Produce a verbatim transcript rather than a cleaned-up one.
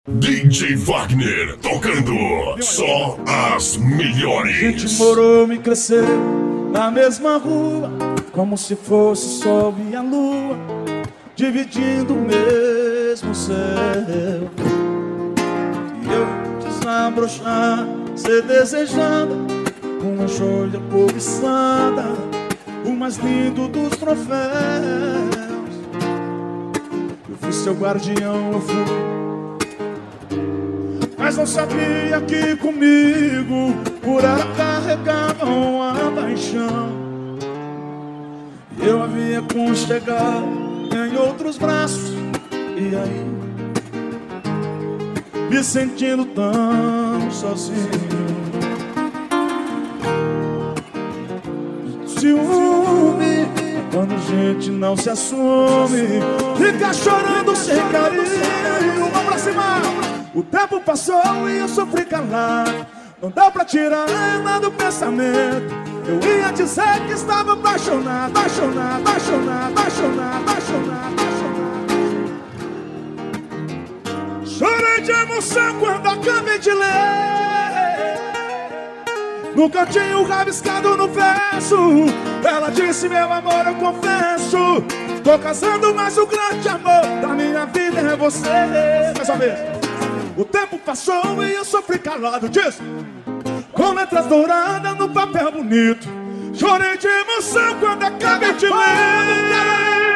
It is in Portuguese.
D J Wagner tocando só as melhores. A gente morou e cresceu na mesma rua, como se fosse o sol e a lua, dividindo o mesmo céu. E eu desabrochar, ser desejada, uma joia cobiçada, o mais lindo dos troféus. Eu fui seu guardião, eu fui, mas não sabia que comigo por ela carregavam a paixão. Eu havia aconchegado em outros braços, e aí me sentindo tão sozinho. Ciúme é quando a gente não se assume, fica chorando sem carinho. Vamos pra cima! O tempo passou e eu sofri calado, não dá pra tirar ela do pensamento. Eu ia dizer que estava apaixonado, apaixonado, apaixonado, apaixonado, apaixonado, apaixonado. Chorei de emoção quando acabei de ler, no cantinho rabiscado no verso, ela disse: meu amor, eu confesso, tô casando, mas o grande amor da minha vida é você. Mais uma vez. O tempo passou e eu sofri calado, diz, com letras douradas no papel bonito. Chorei de emoção quando acabei de ler,